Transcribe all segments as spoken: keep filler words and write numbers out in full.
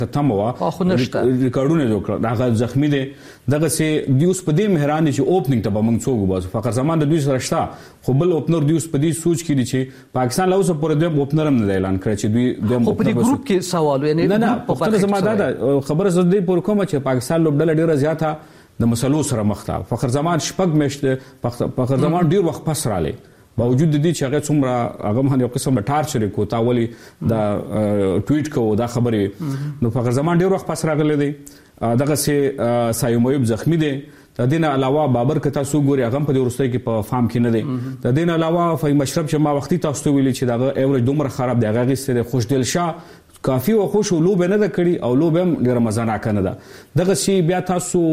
تمه وا ریکارډونه جوړ کړل دا زخمی دي دغه سي دیوس په دې مهران چې اوپننګ ته به موږ څوک وباسو فقر زمان د دوی سره شته خو بل اوپنر دیوس په دې سوچ کړي چې پاکستان له اوسه پورې د اوپنر هم نه اعلان کړی چې دوی د په دې ګروپ کې سوال یعنی نه نه په خپل زما دا خبره زه دې پور کوم چې پاکستان لوبډله ډیره زیاته د مسلو سره مخ ته فخر زمان شپږ میشته فخر زمان ډیر وخت پس رااله باوجود د دې چې هغه څومره هغه مهنه یو قسم ټارچر کو تا ولي دا ټویټ کو دا خبره نو فخر زمان ډیر وخت پس راغلی دی دغه سي سایمویب زخمی دی د دې نه علاوه بابر کتا سو ګوري هغه په ورستۍ کې په فارم کې نه دی د دې نه علاوه فهم مشرب چې ما وختي تاسو ویلي چې دغه ایوریج دومره خراب دی هغه سره خوشدل شاه کافي او خوش لوب نه د کړی او لوب هم ډیر مزه نه کنه ده دغه سي بیا تاسو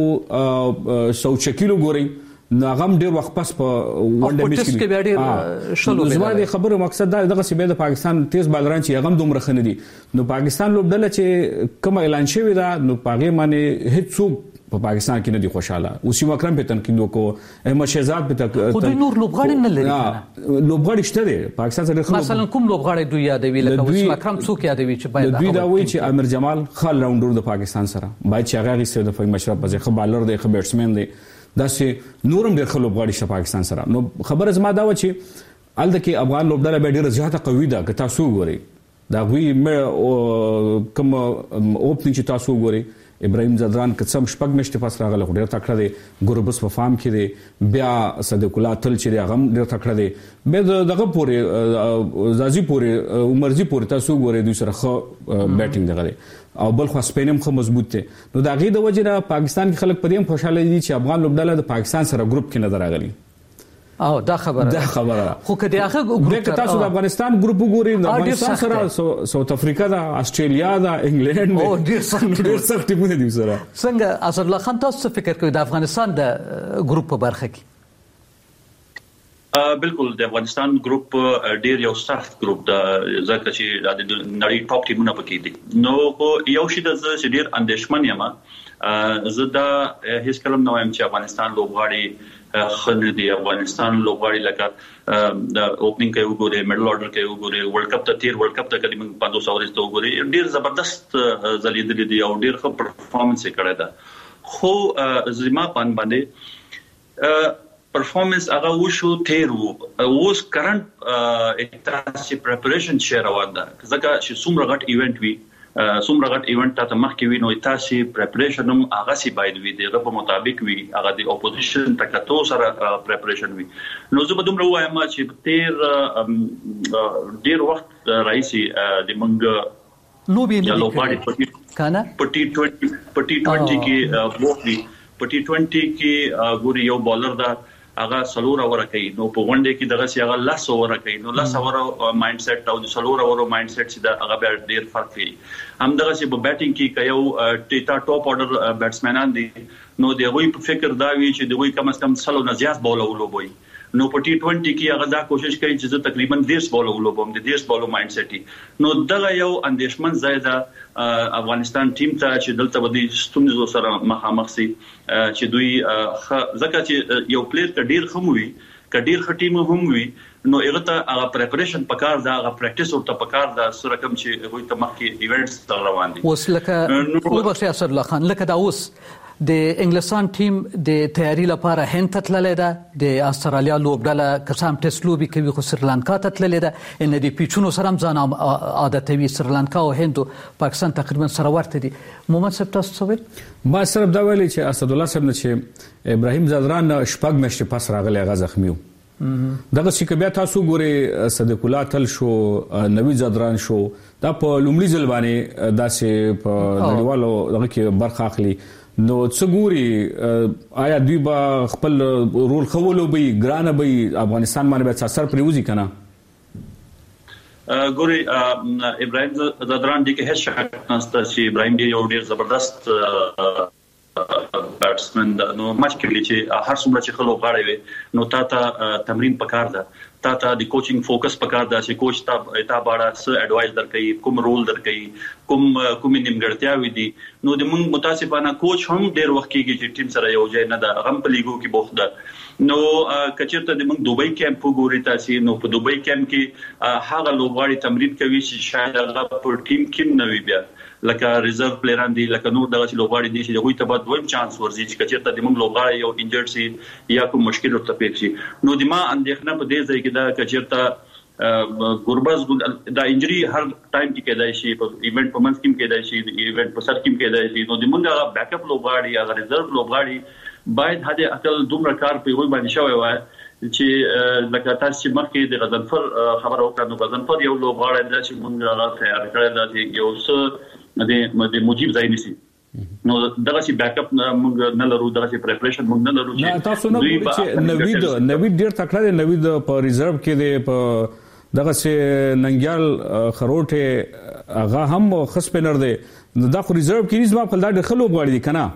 سوچ کیلو ګوري ناغم ډیر وخت پس په ونډه میچ کې بیا ډیر شلو زما د خبرو مقصد دا دغه سیمه د پاکستان تیز بالران چې هغه دومره خنه دي نو پاکستان لوبډله چې کوم اعلان شوی دا نو پاګه معنی هیڅ څوک په پاکستان کې نه دي خوشاله اوسې مکرم په تنقید وکړو احمد شهزاد په تک خو دوی نور لوبغاړي نه لري لوبغاړي شته دي پاکستان سره مثلا کوم لوبغاړي دوی یادوي لکه اوسې مکرم څوک یادوي چې باید دوی دا وایي چې امیر جمال خال راونډر د پاکستان سره باید چې هغه غوښته د فهم مشرب په ځخه بالر دی خو بیټسمن دی دا چې نورم ډېر خلک غواړي چې پاکستان سره نو خبره زما دا و چې الته کې افغان لوبډله به ډېر زیاته قوي ده که تاسو وګورئ دا وی کوم اوپننګ چې تاسو وګورئ ابراهيم زدران قسم شپږ مشته پاس راغله ډېر تکړه دی ګوربس په فارم کې دی بیا صدیق الله تل چې هغه ډېر تکړه دی به دغه پورې زازي پورې عمرزي پورې تاسو وګورئ دوی سره خو بیټینګ دغه او بل خو سپین هم خو مضبوط دي نو دا غي د وجه پاکستان کې خلک په دې خوشاله دي چې افغان لوبډله د پاکستان سره ګروپ کې نه دراغلي او دا خبره دا خبره خو کدی هغه ګروپ تاسو د افغانستان ګروپ وګورئ د افغانستان سره ساوث افریقا دا استرالیا دا انګلند او ډیر سخت ډیر سخت ټیمونه دي سره څنګه اسد الله خان تاسو فکر کوئ د افغانستان د ګروپ په برخه کې بالکل د افغانستان ګروپ ډیر یو سخت ګروپ دا ځکه چې د نړۍ ټاپ ټیمونه پکې دي نو یو شی د چې ډیر اندېښمن یم زه دا هیڅ کلم نه وایم چې افغانستان لوبغاړي خل دي افغانستان لوبغاړي لکه د اوپننګ کې وګورئ میډل اورډر کې وګورئ ورلد کپ ته تیر ورلد کپ ته کله موږ پندوس اورز ته وګورئ ډیر زبردست زلیدل دي او ډیر ښه پرفارمنس کړی دا خو زما پان باندې پرفارمنس هغه وشو تیر وو اوس کرنٹ تاسو پریپریشن شیر روان ده ځکه چې څومره غټ ایونت وی څومره غټ ایونت ته مخکې وی نو تاسو پریپریشن هم هغه سی باید وی دغه په مطابق وی هغه د اپوزیشن تکتو سره پریپریشن وی نو زه به دومره وایم چې تیر ډیر وخت راځي د منګ لوبي نه لوباړي کنه پټي ټوئنټي پټي ټوئنټي کې ووکي پټي ټوئنټي کې ګوري یو بالر دا هغه سلور اور کوي نو په ونډه کې دغه سی هغه لاس اور کوي نو لاس اور مایند سیټ او د سلور اور مایند سیټ چې دا هغه ډیر فرق کوي هم دغه سی په بیټینګ کې کيو ټیټا ټاپ اورډر بیټسمنان دي نو د غوي په فکر دا وی چې د غوي کم از کم سلو نه زیات بول ولوبوي نو په ټي ټوئنټي کې هغه دا کوشش کوي چې زه تقریبا ډیر بول ولوبم د ډیر بول مایند سیټ نو دغه یو اندېشمن زیاده افغانستان ټیم ته چې دلته ودی ستونزو سره مخامخ سي چې دوی ځکه چې یو پلیئر ک ډیر خموي ک ډیر خټیم هم وي نو هغه ته هغه پریپریشن پکار دا هغه پریکټیس ورته پکار دا سره کوم چې هغه ته مخکې ایونټس روان دي اوس لکه او بخښه اسد الله خان لکه دا اوس د انګلستان ټیم د تیاری لپاره هند ته تللی ده د استرالیا لوبډله قسم ټیسټ لوبي کوي خو سریلانکا ته تللی ده ان د پیچونو سره هم ځان عادتوي سریلانکا او هند پاکستان تقریبا سره ورته دي محمد صاحب تاسو څه ویل ما صرف دا ویلي چې اسد الله صاحب نه چې ابراهيم زدران شپږ مشته پاس راغلی هغه زخمی و دغه چې بیا تاسو ګوري صدیق الله تل شو نوی زدران شو دا په لومړي ځل باندې داسې په نړیوالو دغه کې برخه اخلي نو څه ګوري آیا دوی به خپل رول خولو به ګرانه به افغانستان باندې به اثر پریوزي کنه ګوري ابراهيم زدران دي کې هیڅ شک نشته چې ابراهيم دی یو ډیر زبردست بیټسمن نو مچ کې چې هر څومره چې خلک غاړي وي نو تا ته تمرین پکار ده تا ته د کوچینګ فوکس پکار ده چې کوچ تا تا باړه څه اډوایس درکې کوم رول درکې کوم کوم نیمګړتیاوي دي نو د موږ متاسفانه کوچ هم ډیر وخت کېږي چې ټیم سره یو ځای نه ده غم په لیګو کې بوخت ده نو کچرته د موږ دوبۍ کیمپ وګوري تاسو نو په دوبۍ کیمپ کې هغه لوبغاړي تمرین کوي چې شاید هغه په ټیم کې نه وي بیا لکه ریزرو پلیران دي لکه نور دغه لوبغاړي دي چې دوی ته به دویم چانس ورزي چې چیرته د موږ لوبغاړي یو انجرډ سي یا کوم مشکل ورته پیښ شي نو د ما اندېښنه په دې ځای کې دا چې چیرته ګوربز دا انجری هر ټایم کې کېدای شي په ایونت په منځ کې کېدای شي ایونت په سر کې کېدای شي نو د موږ بیک اپ لوبغاړي یا ریزرو لوبغاړي باید هدا عقل دومره کار په وای باندې شوی وای چې لکه تاسو چې مخکې د غزنفر خبره وکړو نو غزنفر یو لوبغاړی دی چې موږ هغه تیار کړی دی یو څه د موجب ځای نسی نو دغه چې بیک اپ موږ نه لرو دغه چې پریپریشن موږ نه لرو چې تاسو نو چې نوید نوید ډیر تکړه دی نوید په ریزرو کې دی په دغه چې ننګیال خروټه هغه هم خسپنر دی دا خو ریزرو کې نسبت په ډېر خلک غواړي دي کنه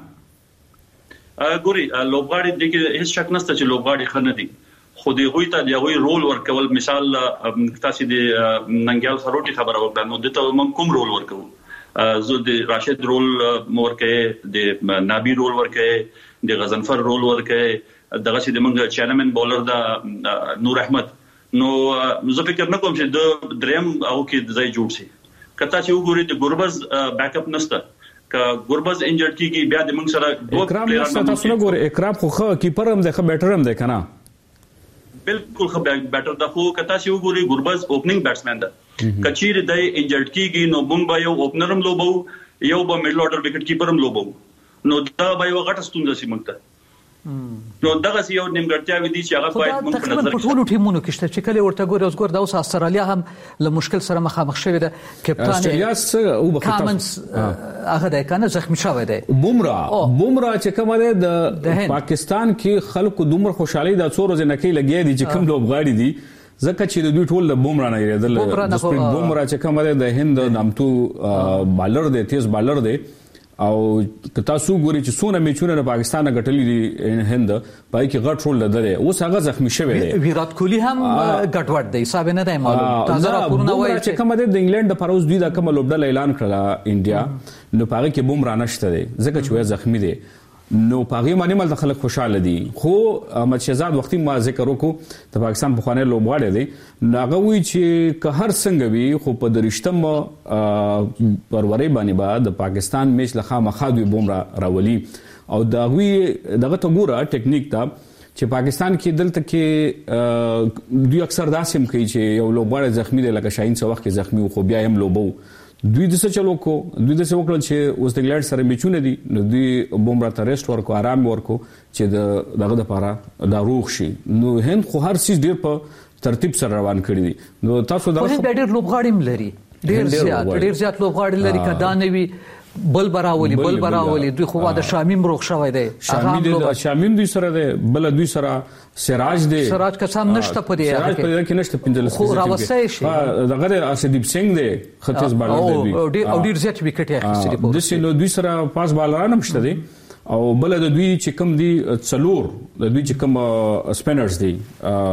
ګوري لوبغاړي د هیڅ شک نشته چې لوبغاړي خنه دي خو دی غوي ته دی غوي رول ورکول مثال تاسو د ننګیال خروټي خبره وکړه نو د ته کوم رول ورکو زه د راشد رول ورکه د نابی رول ورکه د غزنفر رول ورکه دغه چې د منګ چانمن بولر دا نور احمد نو زه فکر نه کوم چې د دریم او کې ځای جوړ شي کته چې وګورئ د ګوربز بیک اپ نشته ک ګوربز انجرډ کیږي بیا د منګ سره دوه پلیران تاسو نه ګورئ اکرام خو خو کیپر هم د بیټر هم دی کنه بالکل خو بیټر دا خو کته چې وګورئ ګوربز اوپننګ بیټسمن ده کچیر د انجرډ کیږي نو موږ به یو اوپنر هم لوبو یو به میډل اورډر وکټ کیپر هم لوبو نو دا به یو غټه ستونزه سي موږ ته نو دغه یو نیمګړتیا ودی چې هغه باید موږ په نظر کې ټول ټیمونو کې شته چې کله ورته ګوري اوس ګور د اوس استرالیا هم له مشکل سره مخامخ شوی ده کپټان استرالیا څه او کامنز هغه د کنه زخمی شوی دی بومرا بومرا چې کومه ده د پاکستان کې خلکو دومره خوشحالي د څو ورځې نه کې لګي دي چې کوم لوبغاړي دي ځکه چې د دوی ټول د بومرا نه یریدل د سپرینګ بومرا چې کومه ده د هند نامتو بالر دی تیز بالر دی او تاسو ګوري چې څونه میچونه د پاکستان غټلې دي هند پای کې غټ رول لري اوس هغه زخمی شوی دی ویرات کوهلی هم غټوټ دی حساب نه دی معلوم تازه راپورونه وایي چې کومه د انګلند د پروز دوی د کوم لوبډل اعلان کړل انډیا نو پاره کې بومرا نشته دی ځکه چې زخمی دی نو پاغي باندې مل خلک خوشاله دي خو احمد شهزاد وختي ما ذکر وکړو د پاکستان په خوانه لوبغاړي دي ناغه وی چې که هر څنګه وي خو په درشتم پروري باندې بعد د پاکستان میچ لخوا مخادوي بومرا راولي او دا وی دغه ته ګوره ټیکنیک ته چې پاکستان کې دلته کې دوی اکثر داسم کوي چې یو لوبغاړی زخمی دی لکه شاهین څو وخت کې زخمی خو بیا هم لوبو دوی د څه چلو کو دوی د څه وکړل چې اوس د انګلند سره میچونه دي نو دوی بومرا ته ریسټ ورکو آرام ورکو چې د دغه لپاره دا روغ شي نو هند خو هر څه ډیر په ترتیب سره روان کړی دي نو تاسو دا خو ډیر لوبغاړي لري ډیر زیات ډیر زیات لوبغاړي لري کدا نه وي بل براولي بل براولي دوی خو د شامیم روغ شوی دی شامیم شامیم دوی سره دی بل دوی سره سراج دی سراج قسم نشته په دې سراج په دې کې نشته پنځل خو راوسای شي دغه اسدیپ سنگ دی ختیز بالر دی او ډیر زیات وکټ یې اخیستي په د سینو دوی سره پاس بالران هم شته دي او بل د دوی چې کوم دي څلور د دوی چې کوم سپینرز دي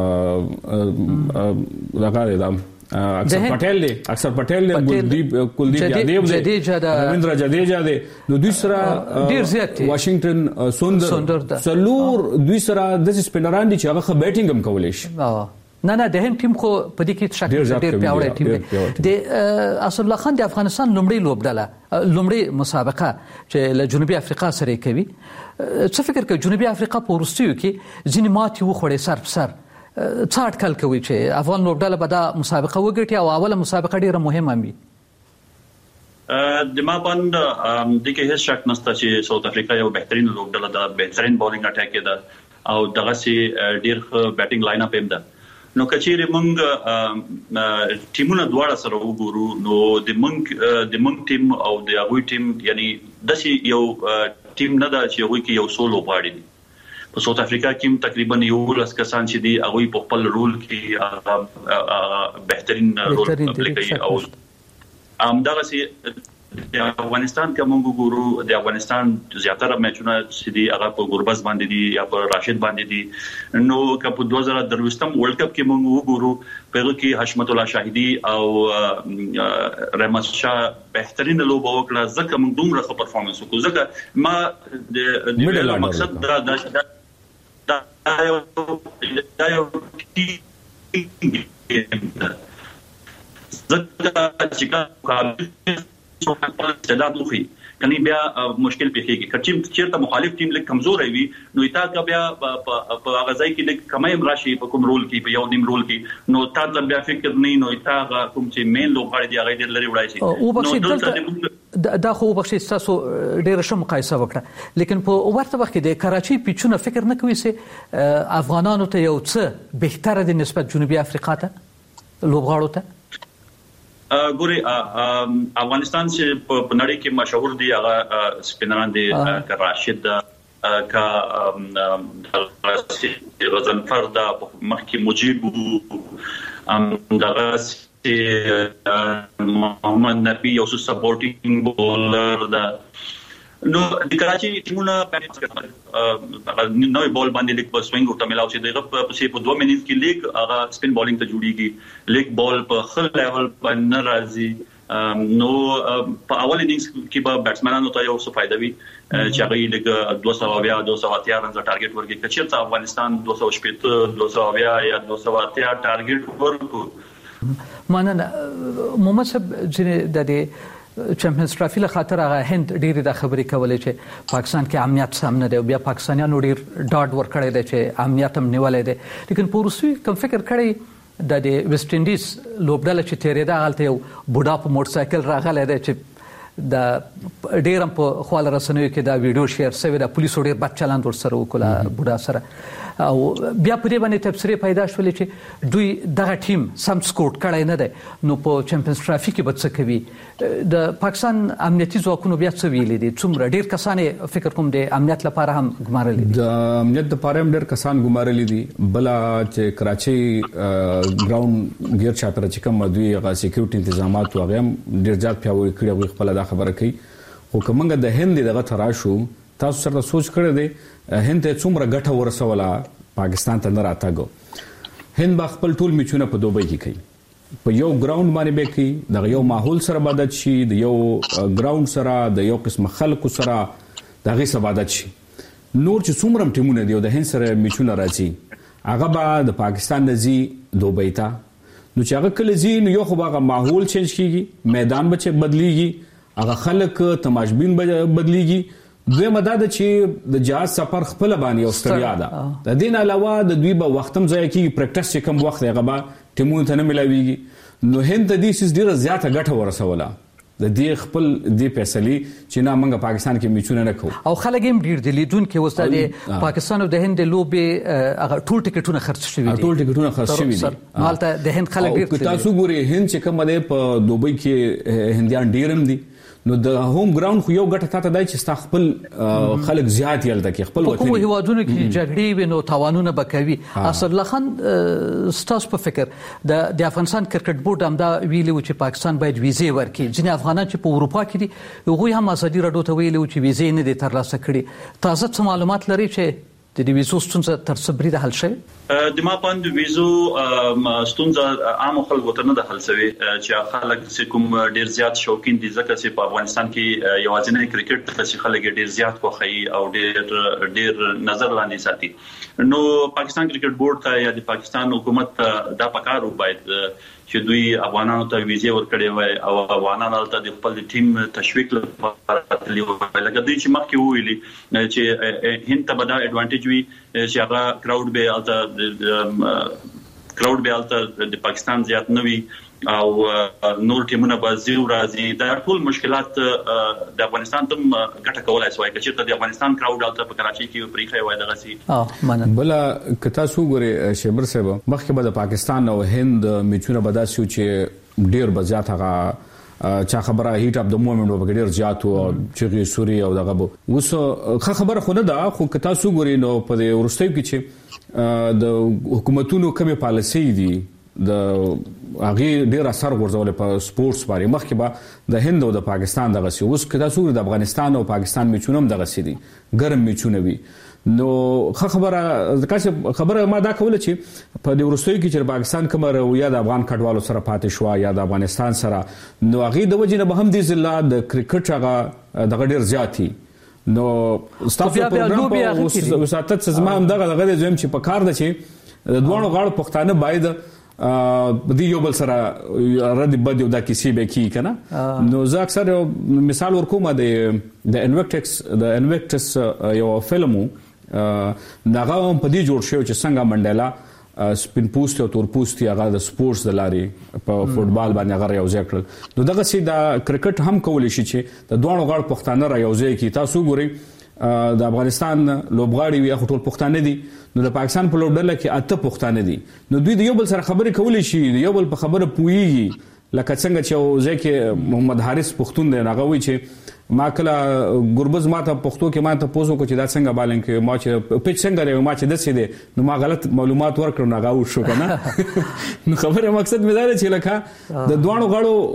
دغه دی اکثر پټیل دی اکثر پټیل دی کلدیپ کلدیپ یادیو دی رویندر جډیجا دی نو دوی سره ډیر زیات واشنگټن سوندر څلور دوی سره د سپینران دي چې هغه بیټینګ هم کولای شي نه نه د هند ټیم خو په دې کې شک ډیر پیاوړی ټیم دی د اسد الله خان د افغانستان لومړی لوبډله لومړی مسابقه چې له جنوبي افریقا سره کوي څه فکر کوي جنوبي افریقا په ورستیو کې ځینې ماتې وخوړې سر په سر څه اټکل کوي چې افغان لوبډله به دا مسابقه وګټي او اوله مسابقه ډیره مهمه وي د ما باندې د کې هیڅ شک نشته چې ساوث افریقا یو بهترین لوبډله ده بهترین بولینګ اٹیک ده او دغه سي ډیر بیټینګ لاین اپ هم ده نو کچېره موږ ټیمونه دواړه سره وګورو نو د موږ د موږ ټیم او د هغوی ټیم یعنی د سي یو ټیم نه ده چې هغوی کې یو سولو غواړي په ساوث افریقا کې تقریبا یو لس کسان چې دي هغوی په خپل رول کې بهترین رول پلی کوي او همدغه سي د افغانستان کوم ګورو د افغانستان زیاتره میچونه چې دي هغه په ګوربز باندې دي یا په راشد باندې دي نو که په دوه زره درویشتم ورلد کپ کې موږ وګورو په کې حشمت الله شاهدي او رحمت شاه بهترین لوبه وکړه ځکه موږ دومره ښه پرفورمنس وکړو ځکه ما د ویلو مقصد دا دا دا یو دا یو ځکه چې استعداد وخی کني بیا مشکل پیښیږي کچې چیرته مخالف ټیم لیک کمزور وي نو تا کا بیا په غزای کې لیک کمایم راشي په کوم رول کې په یو نیم رول کې نو تا ته بیا فکر نه نو تا کوم چې مین لوغړی دی هغه ډېر لري وړای شي او بخښي دا خو بخښي تاسو ډېر ښه مقایسه وکړه لیکن په ورته وخت کې د کراچي پیچونه فکر نه کوي چې افغانانو ته یو څه بهتره دي نسبت جنوبي افریقا ته لوبغاړو ته ګوري افغانستان چې په نړۍ کې مشهور دي هغه سپینران دي راشد کا غزنفر دا مخکې مجيب دغه محمد نبی یو سپورټینګ بولر دا نو د کراچي ټیمونه نوې بال باندې لیک په سوینګ ورته ملاو شي دغه په په دوه منټ کې لیک هغه سپین بالینګ ته جوړیږي لیک بال په خل لیول باندې راځي نو په اول اننګز کې به بیټسمنانو ته یو څه فائدہ وي چې هغه لیک دوه سوه بیا دوه سوه اتیا رنز ټارګټ ورکړي چې افغانستان دوه سوه شپږ دوه سوه بیا یا دوه سوه اتیا ټارګټ ورکړي مننه محمد صاحب چې د دې چمپیونز ټرافي له خاطر هغه هند ډېری د خبرې کولې چې پاکستان کې امنیت سم نه دی بیا پاکستانیانو ډېر ډاډ ورکړی دی چې امنیت هم نیولای دی لیکن په روسي کوم فکر کړی د ویسټ انډیز لوبډله چې تیرېده هلته یو بوډا په موټر سایکل راغلی دی چې د ډېر هم په خواله رسنیو کې دا ویډیو شیر شوی د پولیسو ډېر بد چلند ورسره وکړه بوډا سره او بیا په دې باندې تبصرې پیدا شولې چې دوی دغه ټیم سم سکوټ کړی نه دی نو په چمپیونز ټرافي کې به څه کوي د پاکستان امنیتي ځواکونو بیا څه ویلي دي څومره ډېر کسان فکر کوم د امنیت لپاره هم ګمارلي دي د امنیت لپاره هم ډېر کسان ګمارلي دي بل چې کراچي ګراوند غیر چاپیره چې کوم دوی هغه سکیورټي تنظیمات او هغه ډېر زیات پیاوړي کړي او خپل دا خبره کوي خو کومه د هند دغه تراشو تاسو سره سوچ کړی دی هند ته څومره ګټه ورسوله پاکستان ته نه راتګو هند با خپل ټول میچونه په دوبۍ کې کوي په یو ګراوند باندې به کوي د یو ماحول سره عادت شي د یو ګراوند سره د یو قسم خلکو سره دغه سره عادت شي نور چې څومره ټیمونه دی د هند سره میچونه راځي هغه به د پاکستان د زی دوبۍ ته نو چې هغه کله زی نو یو خو هغه ماحول چینج کیږي میدان به چې بدلیږي هغه خلک تماشبین بدلیږي دوی مدد چې د جهاز سفر خپل باندې او ستړیا ده د دین علاوه د دوی به وختم ځای کې پریکټس چې کم وخت هغه به ټیمونو ته نه ملاويږي نو هند د دې سیس ډیره زیاته ګټه ورسوله د دې خپل د فیصلې چې نه موږ پاکستان کې میچونه نه کوو او خلک هم ډیر دي لیدون کې وسته د پاکستان او د هند لوبې هغه ټول ټیکټونه خرڅ شوي دي ټول ټیکټونه خرڅ شوي دي مالته د هند خلک ډیر دي تاسو ګوري هند چې کوم دی په دوبۍ کې هندیان ډیرم دي نو د هوم ګراوند خو یو ګټه تاته دای چې ستا خپل خلک زیات یلته کې خپل وطن کوم هیوادونو کې جګړې وینو تاوانونه بکوي اسد الله خان ستاسو په فکر د د افغانستان کرکټ بورډ هم دا ویلي و چې پاکستان باید ویزه ورکړي ځینې افغانان چې په اروپا کې دي هغوی هم ازادي راډیو ته ویلي و چې ویزه نه دي ترلاسه کړي تازه څه معلومات لري چې د دې ویزو ستونزه تر څه بریده حل شوه د ما پاند ویزو ستونزه عام خلکو ته نه ده حل شوی چې خلک چې کوم ډیر زیات شوقین دي ځکه چې په افغانستان کې یوازینی کرکټ چې خلک ډیر زیات خوښي او ډیر ډیر نظر لاندې ساتي نو پاکستان کرکټ بورډ ته یا د پاکستان حکومت ته دا پکارو باید چې دوی افغانانو ته ویزه ورکړي وای او افغانانو ته د خپل ټیم تشویق لپاره تللی وای لکه دوی چې مخکې ویلي چې هند ته به دا اډوانټیج وي چې هغه کراود به الته کراود به الته د پاکستان زیات نه وي او نور ټیمونه به زیو راځي دا ټول مشکلات د افغانستان ته ګټه کولای شوی چې د افغانستان کراود الته په کراچي کې پریخي وای دغه سي بل کتا سو ګوري شیبر صاحب مخکې به د پاکستان او هند میچونه بداسو چې ډیر بزیات هغه چا خبره هیټ اپ د مومنت په ډیر زیات او چې سوري او دغه وس خبره خو نه ده خو کتا سو ګوري نو په ورستیو کې چې د حکومتونو کومه پالیسي دي د هغه ډیر اثر ورزول په سپورتس باندې مخکې به د هند او د پاکستان دغه سی اوس کدا سور د افغانستان او پاکستان میچونه دغه سی دي ګرم میچونه وي نو خبره ځکه خبره ما دا کوله چې په د ورستیو کې چې پاکستان کوم یا د افغان کډوالو سره پاتې شو یا د افغانستان سره نو هغه د وجې نه به هم دي زله د کرکټ هغه دغه ډیر زیاتی نو ستاسو پروګرام په وساتت زما هم دغه دغه زم چې په کار ده چې د دوه غاړو پښتانه باید د یو بل سره رد بد یو د کیسې به کی کنه نو زه اکثر مثال ورکوم د د انویکټکس د انویکټس یو فلمو ناغه هم په دې جوړ شو چې څنګه منډیلا سپین پوسټ او تور پوسټ هغه د سپورتس د لارې په فوتبال باندې هغه یو ځای کړل نو دغه سي د کرکټ هم کولی شي چې د دوه غاړو پښتانه را یو ځای کی تاسو ګورئ د افغانستان لوبغاړي وي ټول پښتانه دي نو د پاکستان په لوبډله کې اته پښتانه دي نو دوی د یو بل سره خبرې کولی شي یو بل په خبره پويږي لکه څنګه چې ځکه کې محمد حارث پښتون دی هغه وی چې ما کله ګربز ماته پښتو کې ما ته پوسو کو چې دا څنګه بالنګ کې ما چې پچ څنګه لري ما چې د سې دي نو ما غلط معلومات ورکړم نه غاو شو کنه نو خبره مقصد مې دا چې لکه د دوانو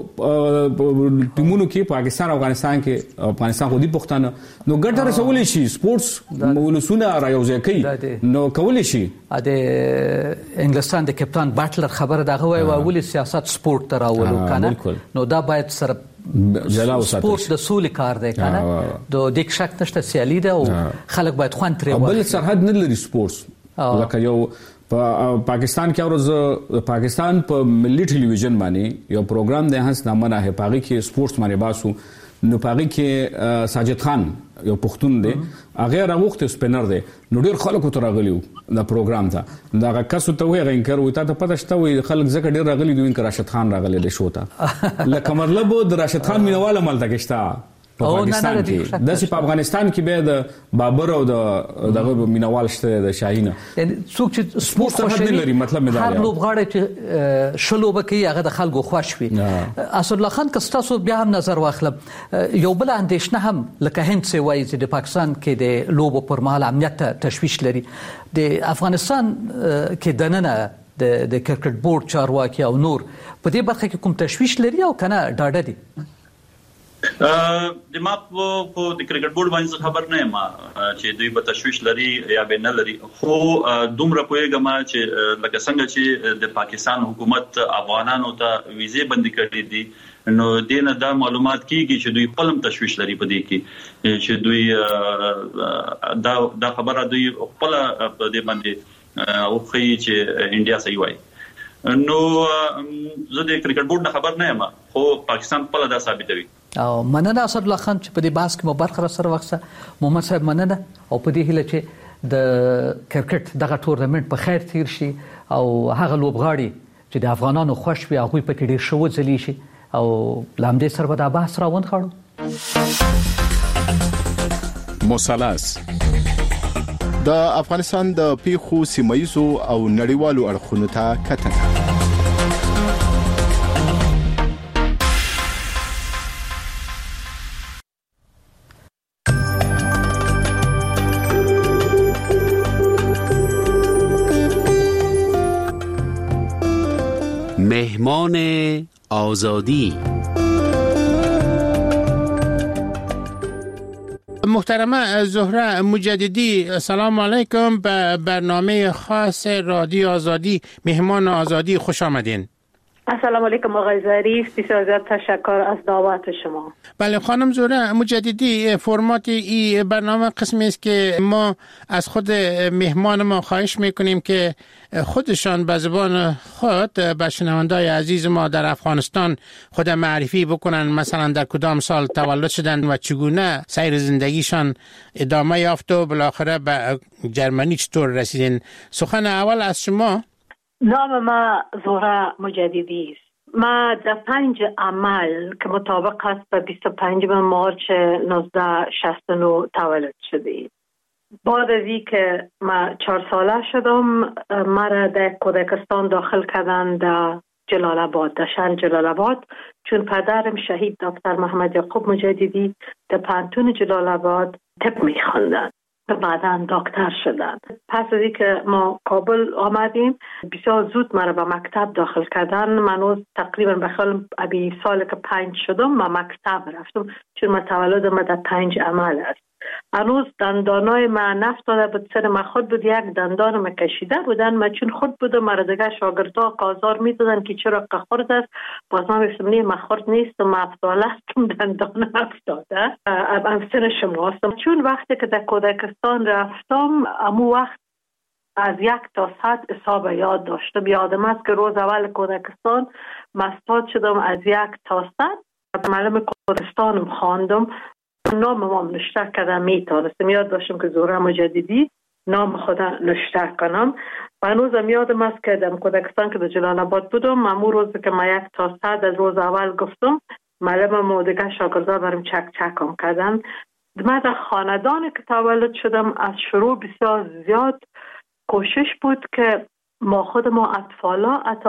غاړو ټیمونو کې پاکستان او افغانستان کې افغانستان خو دي پښتانه نو ګټه رسولې شي سپورتس مولسونه را یوځای کوي نو کولې شي د انګلستان د کپتان باټلر خبره دغه وای ولې سیاست سپورت ته راولو کنه نو دا باید سره جلا وساتل سپورت د سولې کار دی کنه د دې شک نشته سیالي ده او خلک باید خوان ترې وایي بل سرحد نه لري سپورتس لکه یو په پاکستان کې اورز پاکستان په ملي ټلویزیون باندې یو پروګرام دی هڅ نامه نه هپاغي کې سپورتس باندې باسو نو پاغي کې ساجد خان یو پښتون دی هغه راغوخته سپینر دی نو ډیر خلکو ته راغلیو دا پروګرام ته دا کسو ته وی غینکر وي ته پته شته وي خلک زکه ډیر راغلی دوی انکر راشد خان راغلی د شو ته لکه مطلب د راشد خان مینواله مل تکشتا په پاکستان کې د سی په افغانستان کې به د بابر او د دغه مینوال شته د شاهینه یعنی څوک چې سپورت خوښ لري مطلب مې دا هر لوبغاړی چې شلو بکې هغه د خلکو خوښ وي اسد الله خان کستاسو بیا هم نظر واخلم یو بل اندیشنه هم لکه هند سی وایي چې د پاکستان کې د لوبو پر مهال امنیت تشویش لري د افغانستان کې دننه د د کرکټ بورډ چارواکي او نور په دې برخه کې کوم تشویش لري او کنه ډاډه دي د ما په د کرکټ بورډ باندې خبر نه یم چې دوی به تشویش لري یا به نه لري خو دومره پوهیږم چې لکه څنګه چې د پاکستان حکومت افغانانو ته ویزه بندي کړې دي نو دینه دا معلومات کیږي چې دوی خپل تشویش لري په دې کې چې دوی دا دا خبره دوی خپل په دې باندې او خي چې انډیا صحیح وایي نو زه د کرکټ بورډ نه خبر نه یم خو پاکستان خپل دا ثابتوي او مننه اسد الله خان چې په دې باس کې مو برخه سره وخته محمد صاحب مننه او په دې هله چې د کرکټ دغه ټورنمنت په خیر تیر شي او هغه لوبغاړي چې د افغانانو خوښ وي هغه په کې ډیر شو ځلی شي او لامدې سره به دا بحث راوند خړو مثلث د افغانستان د پیښو سیمایي او نړیوالو اړخونو ته کتنه مهمان آزادی محترمه زهره مجددی سلام علیکم به برنامه خاص رادیو آزادی مهمان آزادی خوش آمدین. السلام علیکم آقای ظریف بسیار زیاد تشکر از دعوت شما. بله خانم زهره مجددی فرمات این برنامه قسمی است که ما از خود مهمان ما خواهش میکنیم که خودشان به زبان خود به شنوندای عزیز ما در افغانستان خود معرفی بکنن مثلا در کدام سال تولد شدن و چگونه سیر زندگیشان ادامه یافت و بالاخره به جرمنی چطور رسیدین. سخن اول از شما. نام ما زهره مجددی است. ما در پنج عمل که مطابق است به بیست و پنجم مارچ نوزده شصت و نه تولد شدیم. بعد از این که ما چهار ساله شدم مرا در کودکستان داخل کردند در جلال آباد در شهر جلال آباد چون پدرم شهید دکتر محمد یعقوب مجددی در پانتون جلال آباد طب می‌خواندند. بعداً دکتر شدند. پس از اینکه ما کابل آمدیم بسیار زود مرا به مکتب داخل کردن. من تقریبا بخیال ابی سال که پنج شدم ما مکتب رفتم چون ما تولد ما در پنج عمل است. هنوز دندانای من نفتاده بود سر ما خود بود یک دندان ما کشیده بودن ما چون خود بودم مرا دیگه شاگردها کازار میدادن که چرا قخورد است باز ما بسیم نیم ما خورد نیست و ما افتاله استم دندان افتاده ام سن شما هستم چون وقتی که در کودکستان رفتم امو وقت از یک تا صد حساب یاد داشتم. یادم است که روز اول کودکستان مستاد شدم از یک تا صد. معلم کردستانم خواندم، نام ما نشته کردم، میتونستم. یاد داشتم که زهره مجددی نام خدا نشته کنم. و هنوزم یادم است که در کودکستان که در جلال آباد بودم، امو روز که ما یک تا صد از روز اول گفتم، معلم ما دیگه شاگردا برام چک چکم کردن. من در خاندانی که تولد شدم از شروع بسیار زیاد کوشش بود که ما خود ما اطفالا، حتی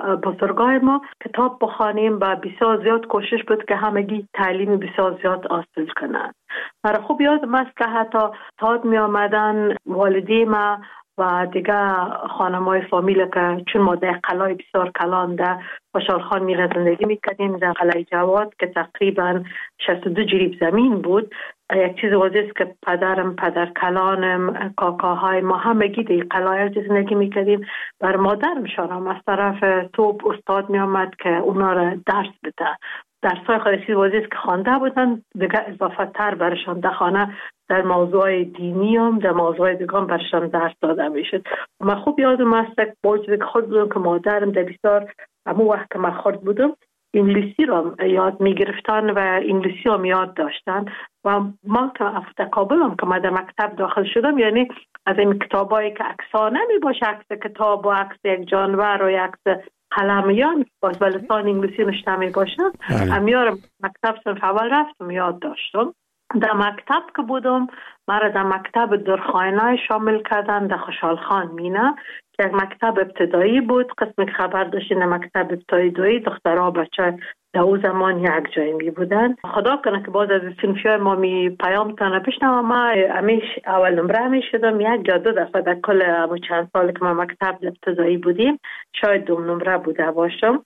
بزرگای ما کتاب بخوانیم و بسیار زیاد کوشش بود که همگی تعلیم بسیار زیاد حاصل کنند. مرا خوب یادم است که حتی تاد می آمدن والدی ما و دیگه خانمای فامیل که چون ما در قلعه بسیار کلان در خوشحال خان میره زندگی میکردیم، در قلعه جواد که تقریبا شصت و دو جریب زمین بود. یک چیز واضح است که پدرم، پدر کلانم، کاکاهای ما همگی در قلعه زندگی میکردیم. بر مادرم شارم از طرف توب استاد می آمد که اونا را درس بده. درسای خود چیز واضح است که خوانده بودن، دیگه اضافه تر برشان در خانه در موضوع دینی هم در موضوع دیگه هم برشان درس داده میشد. من خوب یادم است که باید خود بودم که مادرم در بسیار همون وقت که من خورد بودم انگلیسی را یاد میگرفتن و انگلیسی هم یاد داشتن. و من که افتکابل هم که من در مکتب داخل شدم، یعنی از این کتابایی که عکس‌ها نمی باشه، عکس کتاب و عکس یک جانور و عکس قلمیان باز به لسان انگلیسی نشته می باشه، امیار مکتب صنف اول رفتم یاد داشتم. در مکتب که بودم مرا در مکتب درخواینه شامل کردن در خوشحال خان مینه که یک مکتب ابتدایی بود. قسم که خبر داشتین در مکتب ابتدایی دخترها بچه در او زمان یک جایی می بودن. خدا کنه که باز از صنفی ما می پیام کنه پیشنم، ما همیش اول نمره می شدم. یک یا دو دفعه در کل همون چند سال که ما مکتب ابتدایی بودیم شاید دوم نمره بوده باشم.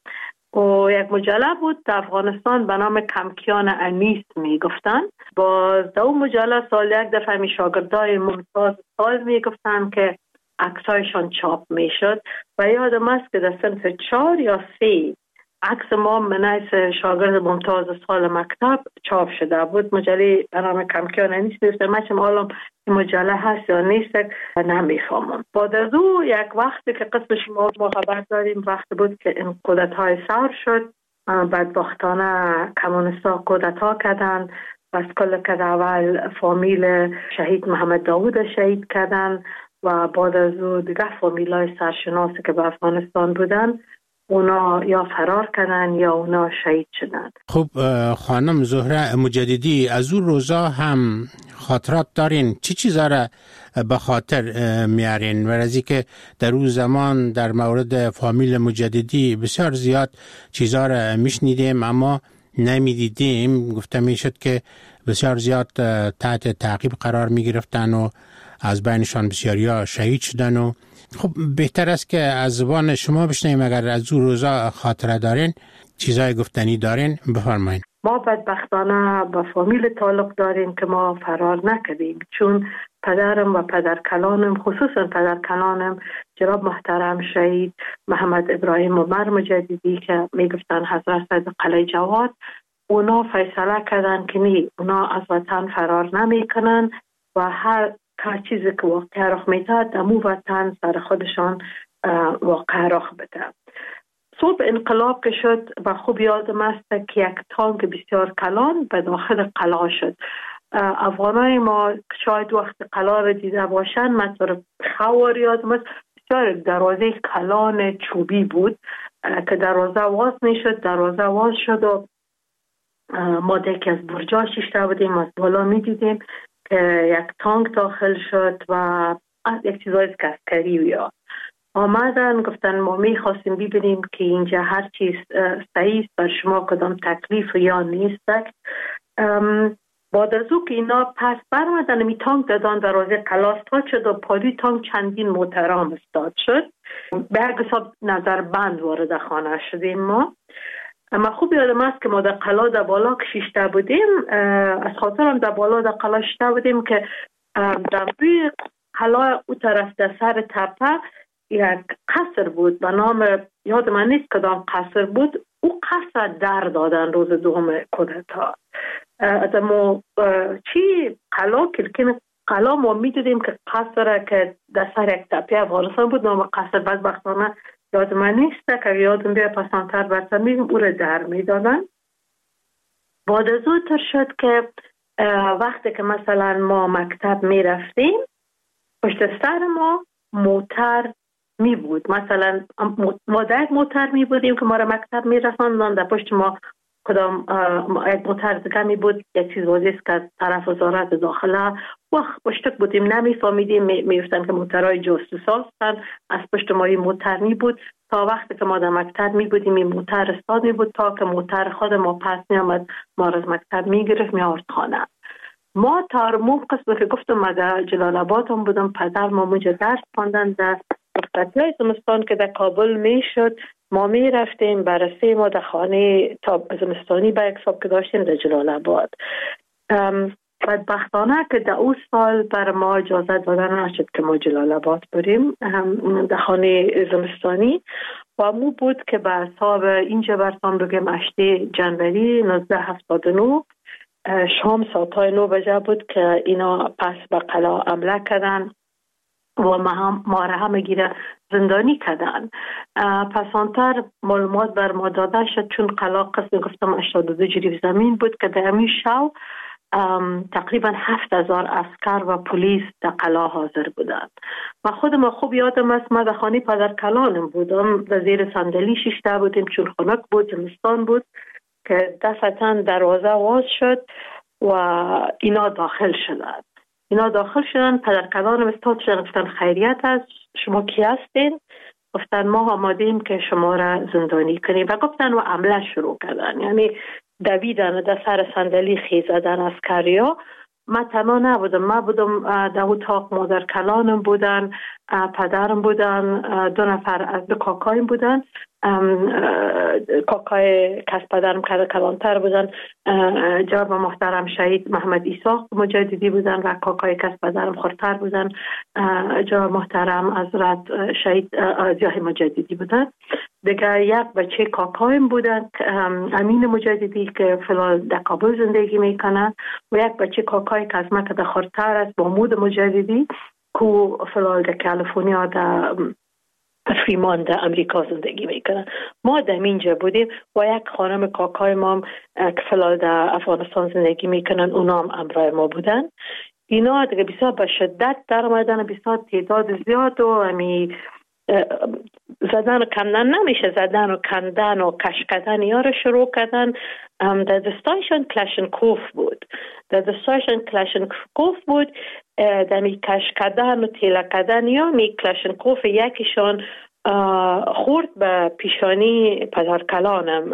و یک مجله بود در افغانستان به نام کمکیان انیس می گفتن. باز در اون مجله سال یک دفعه می شاگردای ممتاز سال می گفتن که عکسایشان چاپ می شد. و یادم است که در صنف چهار یا سه عکس ما منیس شاگرد ممتاز سال مکتب چاپ شده بود. مجله به نام کمکیان انیس می گفتن. من چم آلم این مجله هست یا نیست نمیفهمم. بعد از او یک وقتی که قسم شما ما خبر داریم وقت بود که این کودتای سر شد، بدبختانه کمونستا کودتا کردن و از کل که اول فامیل شهید محمد داوود شهید کردن و بعد از او دیگه فامیلای سرشناسی که به افغانستان بودن اونا یا فرار کردن یا اونا شهید شدن. خب خانم زهره مجددی، از اون روزا هم خاطرات دارین؟ چی چیزا را به خاطر میارین؟ ورزی که در اون زمان در مورد فامیل مجددی بسیار زیاد چیزا را میشنیدیم اما نمیدیدیم. گفته میشد که بسیار زیاد تحت تعقیب قرار میگرفتن و از بینشان بسیاریا شهید شدن. و خب بهتر است که از زبان شما بشنویم. اگر از اون روزا خاطره دارین، چیزای گفتنی دارین، بفرمایین. ما بدبختانه با فامیل تعلق داریم که ما فرار نکردیم، چون پدرم و پدر کلانم، خصوصا پدر کلانم جناب محترم شهید محمد ابراهیم عمر مجددی که میگفتن حضرت قلعه جواد، اونا فیصله کردن که نی، اونا از وطن فرار نمی کنن و هر هر چیزی که واقع رخ میده دمو وطن سر خودشان واقع رخ بده. صبح انقلاب که شد و خوب یادم است که یک تانک بسیار کلان به داخل قلعه شد. افغانای ما شاید وقت قلعه را دیده باشن، مثلا خوار یادم است بسیار دروازه کلان چوبی بود که دروازه واز میشد، دروازه واز شد و ما دیگه از برجا شیشته بودیم، از بالا میدیدیم که یک تانک داخل شد و یک چیزای عسکری ویا آمدن گفتن ما میخواستیم ببینیم که اینجا هر چیز صحیح بر شما کدام تکلیف یا نیست. بعد از او که اینا پس برمدن می تانک دادن دروازه قلعه استاد شد و پالی تانک چندین محترم استاد شد. به یک حساب نظر بند وارد خانه شدیم ما. اما خوب یادم است که ما در قلعه در بالا کشیشته بودیم، از خاطرم در بالا در قلعه شده بودیم که در روی قلعه او طرف در سر تپه یک قصر بود به نام، یاد من نیست کدام قصر بود، او قصر در دادن روز دوم کودتا. اما چی قلعه کلکین قلا ما میدیدیم که قصر که در سر یک تپه افغانستان بود، نام قصر بدبختانه یاد من نیست که یادم بیاد پسانتر برسن میگم او را در میدادن. بعد از او تر شد که وقتی که مثلا ما مکتب میرفتیم پشت سر ما موتر می بود، مثلا ما در یک موتر می بودیم که ما را مکتب می رساندن، در پشت ما کدام یک موتر دیگه می بود، یک چیز واضح است که طرف وزارت داخله وقت پشتک بودیم نمی فهمیدیم، می گفتن که موترهای جاسوسا هستند. از پشت ما این موتر می بود تا وقتی که ما در مکتب می بودیم این موتر استاد می بود تا که موتر خود ما پس می آمد ما را از مکتب می گرفت می آورد خانه. ما تارمو قسم که گفتم ما در جلال آباد هم بودم، پدر ما اونجا درس خواندن در رخصتی‌های زمستان که در کابل می شد ما می رفتیم بررسی ما در خانه تا زمستانی به یک صاحب که داشتیم در جلال آباد. بدبختانه که در اون سال بر ما اجازه دادن نشد که ما جلال آباد بریم در خانه زمستانی و امو بود که به حساب اینجا برسان بگیم هشتم جنوری نوزده هفتاد و نه شام ساعتهای نو بجه بود که اینا پس به قلا حمله کردن و ما, هم ما را همه گیره زندانی کردن. پسانتر معلومات بر ما داده شد چون قلا قسم گفتم هشتاد و دو جریب زمین بود که در همین شو تقریبا هفت هزار عسکر و پلیس در قلا حاضر بودند و خود ما خوب یادم است ما در خانه پدر کلانم بودم، در زیر صندلی شیشته بودیم چون خنک بود زمستان بود که دفعتاً دروازه واز شد و اینا داخل شدند. اینا داخل شدن پدرکلانم استاد شدن گفتن خیریت است، شما کی هستین؟ گفتن ما آمادیم که شما را زندانی کنیم و گفتن و عمله شروع کردن، یعنی دویدن در سر صندلی خیز زدن عسکریا. ما تنها نبودم، ما بودم در اتاق مادر کلانم بودن، پدرم بودن، دو نفر از دو کاکایم بودن، کاکای کس پدرم کلانتر بودن جناب محترم شهید محمد ایساق مجددی بودن و کاکای کس پدرم خورتر بودن جناب محترم حضرت شهید ضیاء مجددی بودن. دیگه یک بچه کاکایم بودن امین مجددی که فلال در کابل زندگی میکنن و یک بچه کاکای که از ما که در خورتر است محمود مجددی که فلال در کالیفرنیا در فریمان در امریکا زندگی میکنن. ما در اینجا بودیم و یک خانم کاکای ما که فلال در افغانستان زندگی میکنن اونا هم امرای ما بودن. اینا دیگه بسیار به شدت در آمدن، بسیار تعداد زیاد و همی زدن و کندن نمیشه، زدن و کندن و کش کردن یا رو شروع کردن. در دستایشان کلاشنکوف بود، در دستایشان کلاشنکوف بود در می کش کردن و تیله کردن یا می کلاشنکوف یکیشان خورد به پیشانی پدرکلانم،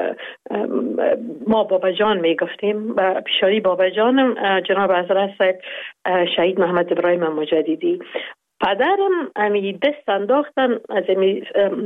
ما بابا جان می گفتیم، به پیشانی بابا جانم جناب حضرت شهید محمد ابراهیم مجددی. پدرم امی دست انداختن از امی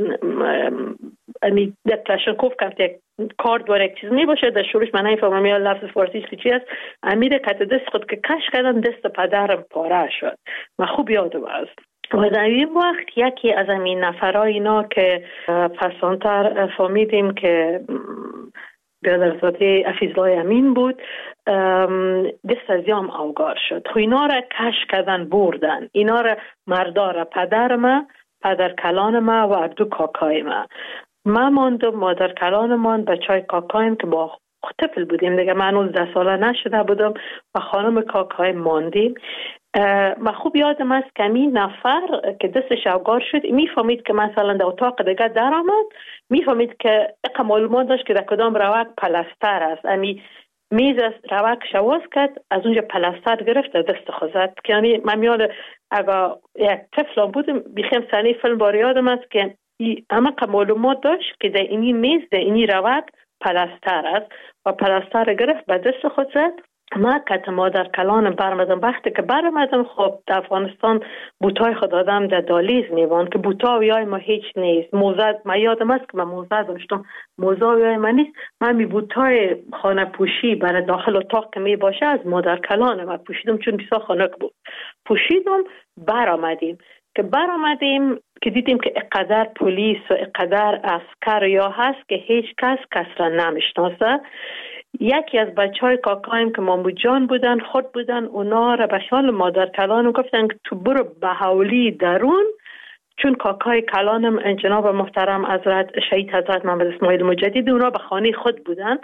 امی در کلاشنکوف که یک کارد و یک چیز می باشه در شروعش من نمیفهمم یا لفظ فارسیش که چی است، امی در کت دست خود که کش کردن دست پدرم پاره شد. من خوب یادم است و در این وقت یکی از امی نفرای اینا که پسانتر فهمیدیم که برادرزاده حفیظالله امین بود دست از یام اوگار شد. خو اینا را کش کردن بردن، اینا را مردار پدر ما، پدر کلان ما و دو کاکای ما. ما ماندم مادر کلان من بچای کاکایم که با طفل بودیم دیگه، من نوزده ساله نشده بودم و خانم کاکای ماندیم. ما خوب یادم است که این نفر که دستش اوگار شد میفهمید که مثلا در اتاق دیگه در آمد، میفهمید که اقا معلومات داشت که در کدام روک پلستر است، امی میز روک شواز کرد از اونجا پلستر گرفت در دست خوزد که یعنی من میاد اگه یک طفل بودم بیخیم سنی فیلم بار یادم است که اما که معلومات داشت که در اینی میز در اینی روک پلستر است و پلستر گرفت به دست خود زد. ما که مادر کلانم برمدم وقتی که برمدم خب در افغانستان بوتای خود آدم در دالیز میوان که بوتاویای ما هیچ نیست، موزه ما یادم است که من موزه داشتم، موزاویای ما نیست. من می بوتای خانه پوشی برای داخل اتاق که می باشه از مادر کلانم من پوشیدم چون بسیار خنک بود، پوشیدم برآمدیم که برآمدیم که دیدیم که اقدر پلیس و اقدر عسکر یا هست که هیچ کس کس را نمیشناسه. یکی از بچهای کاکایم که محمود جان بودن خود بودن، اونا را به شال مادر کلان گفتن که تو برو به حولی درون، چون کاکای کلانم جناب محترم حضرت شهید حضرت محمد اسماعیل مجددی اونا به خانه خود بودن،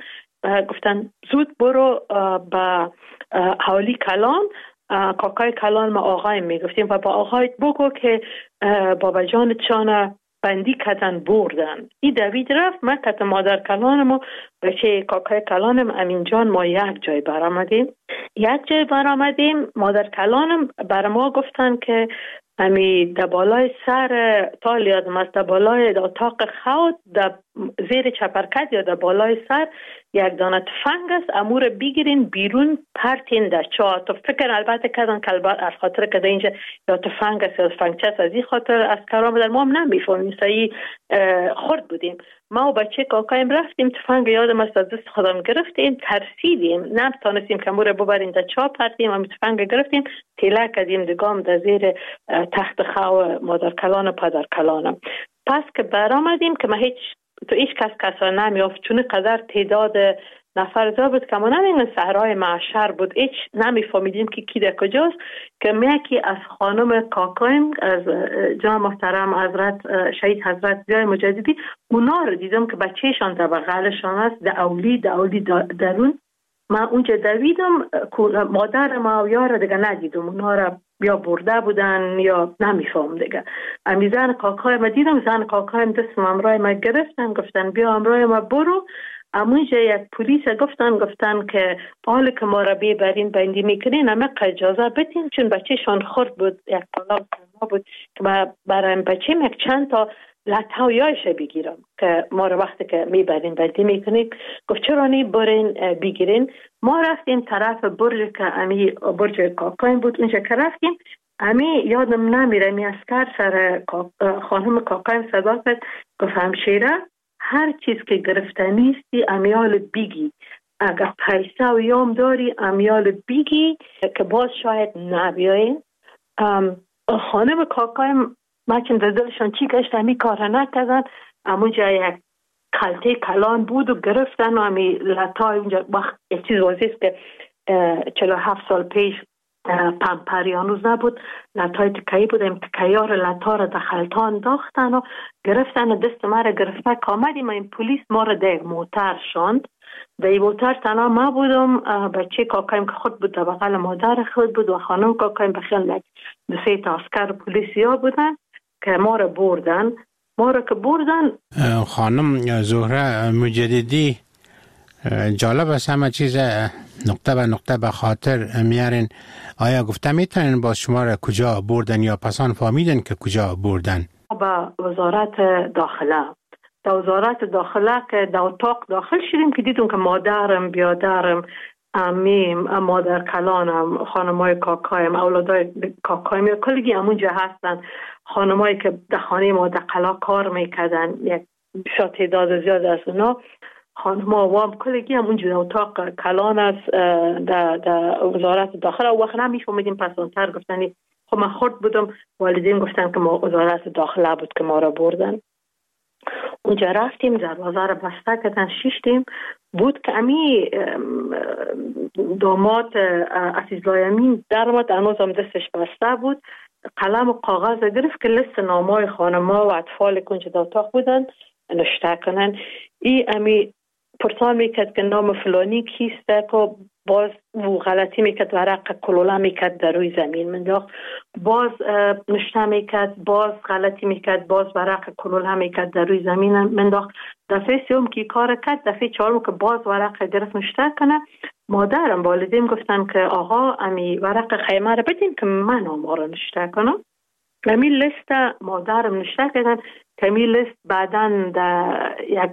گفتن زود برو به حولی کلان. کاکای کلان ما آقای میگفتیم و با آقای بگو که بابا جان چانه بندی کردن بردن. این دوید رفت، ما کت مادر کلانم بچه کاکای کلانم امین جان ما یک جای برآمدیم یک جای برآمدیم مادر کلانم بر ما گفتن که امی دبالای سر تا یادم است دبالای اتاق خواب در زیر چپرکت یا دبالای سر یک دانه تفنگ است، امور بگیرین بیرون پرتین در چاه. تو فکر البته کردن که البته از خاطر که اینجا یا تفنگ است یا تفنگچه است، از این خاطر از کرام در ما هم نمیفهمیم، سعی خورد بودیم. ما و بچه کاکایم رفتیم، تفنگ یادم است از دست خودم گرفتیم، ترسیدیم، نمیتونستیم که امور ببریم در چاه پرتیم، هم تفنگ گرفتیم تیله کردیم دگام در زیر تخت خواب مادر کلان و پدر کلانم. پس که برآمدیم که ما هیچ تو هیچ کس کسا نمیافت، چون قدر تعداد نفر زا بود که ما نمیدیم صحرای معشر بود، هیچ نمیفهمیدیم که کی در کجاست. که یکی از خانم کاکایم از جناب محترم حضرت شهید حضرت زیای مجددی اونا رو دیدم که بچهشان در بغلشان است، در اولی در اولی درون. من اونجا دویدم، مادر ما و یار دیگه ندیدم، اونا را یا برده بودن یا نمیفهم دیگه. امی زن کاکای ما دیدم، زن کاکایم دستم امرای ما گرفتن، گفتن بیا امرای ما برو. امونجا یک پلیس گفتن گفتن که حال که ما را ببرین بندی میکنین اما اجازه بدین، چون بچهشان خورد بود، یک طلاق ما بود که ما برای بچه یک چند تا لطایش بگیرم که ما رو وقتی که میبرین بندی میکنیم. گفت چرا نی برین بگیرین. ما رفتیم طرف برج که امی برج کاکایم بود، اونجا که رفتیم امی یادم نمیره می اسکر سر خانم کاکایم صدا کرد، گفت همشیره هر چیز که گرفتنی استی امیال بیگی، اگر پیسه و یام داری امیال بیگی که باز شاید نبیاین. خانم کاکایم مچن در دلشان چی گشت امی کار نکردن، امونجا یک کلته کلان بود و گرفتن و امی لطای اونجا وقت یک چیز وزیست که چلو هفت سال پیش پمپری هنوز نبود، لطای تکایی بود، ام تکایار لطا را دخلتان داختن و گرفتن و دست ما را گرفته که آمدیم. این پولیس ما را در موتر شاند، در این موتر تنها ما بودم، بچه کاکایم که خود بود در بغل مادر خود بود و خانم کاکایم بخیل دو سه تا عسکر پلیسی ها بودن که ما را بردن. ما را که بردن خانم زهره مجددی جالب است، همه چیز نقطه به نقطه به خاطر میارین. آیا گفته میتونین با شما را کجا بردن یا پسان فهمیدن که کجا بردن؟ با وزارت داخله در وزارت داخله که در اتاق داخل شدیم که دیدیم که مادرم بیادرم امیم مادر کلانم خانمای کاکایم اولادای کاکایم یا کلگی همونجا هستن، خانمایی که در خانه ما در قلا کار میکردن، یک بسیار تعداد زیاد از اونا خانم آوام کلگی هم اونجا در اتاق کلان است در, در وزارت داخله. و وقت نمیفهمیدیم پسانتر گفتنی خب من خورد بودم، والدین گفتن که ما وزارت داخله بود که ما را بردن. اونجا رفتیم دروازه را بسته کردن، شیشتیم بود که امی داماد عزیزالله امین در آمد، هنوز هم دستش بسته بود، قلم و کاغذ گرفت که لیست نامای خانم‌ها و اطفال که اونجا در اتاق بودن نوشته کنن. ای امی پرسان میکرد که نام فلانی کیسته که باز و غلطی میکرد، ورق کلوله میکرد در روی زمین منداخت، باز نشته میکرد، باز غلطی میکرد، باز ورق کلوله میکرد در روی زمین منداخت. دفعه سوم که کار کرد، دفعه چهارم که باز ورق گرفت نشته کنه. مادرم والدین گفتن که آقا امی ورق خیمه رو بدین که من آما رو نشته کنم. امی لیست مادرم نشته کردن که امی لیست بعداً در یک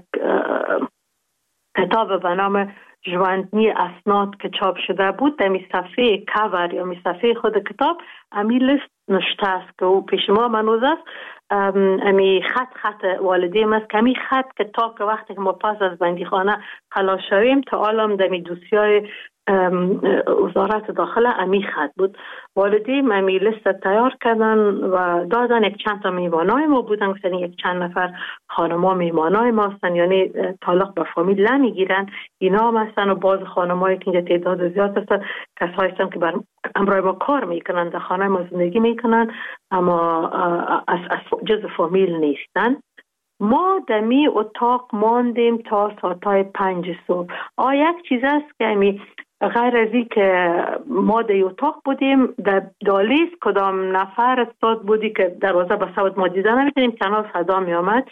کتاب به نام ژواندنی اسناد که چاپ شده بود، در می صفحه کاور یا می صفحه خود کتاب امی لیست نشته است که او پیش ما منوز است. امی خط خط والدیم است که امی خط که تا که وقتی که ما پس از بندیخانه خلاص شویم تا عالم در می دوسیای وزارت داخله امی خط بود. والدین امی لیست تیار کردن و دادن. یک چند تا میمانای ما بودن، گفتن یک چند نفر خانما میمانای ما هستن، یعنی تعلق به فامیل نمیگیرن، اینا هم هستن. و باز خانمایی که اینجا تعداد زیاد هستن کسایی هستن که بر امرای ما کار میکنن، در خانه ما زندگی میکنن اما از, از جز فامیل نیستن. ما دمی اتاق ماندیم تا ساعتای پنج صبح. آ یک چیز است که امی غیر از این که ما در اتاق بودیم، در دالیز کدام نفر استاد بودی که دروازه به صوت ما دیده نمیتونیم، تنها صدا می آمد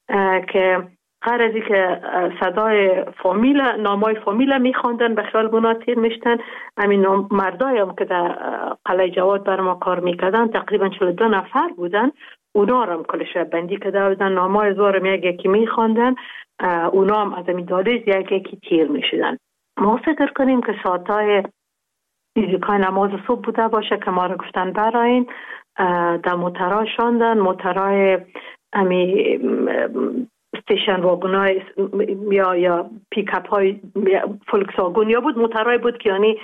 که غیر از این که صدای فامیل، نامای فامیل می خواندن به خیال بنا تیر میشتن. همین مردای هم که در قلعه جواد بر ما کار میکردن تقریبا چهل و دو نفر بودن، اونا رو هم کلش بندی کده بودن، نامای زورم یک یکی می خواندن، اونا هم از این دالیز یک یکی تیر میشدن. ما فکر کنیم که ساعتای فیزیکای نماز صبح بوده باشه که ما رو گفتن براین، در موترها شاندن، موترهای امی استیشن واگونای یا یا پیکاپ های فولکس واگون یا بود، موترهای بود که یعنی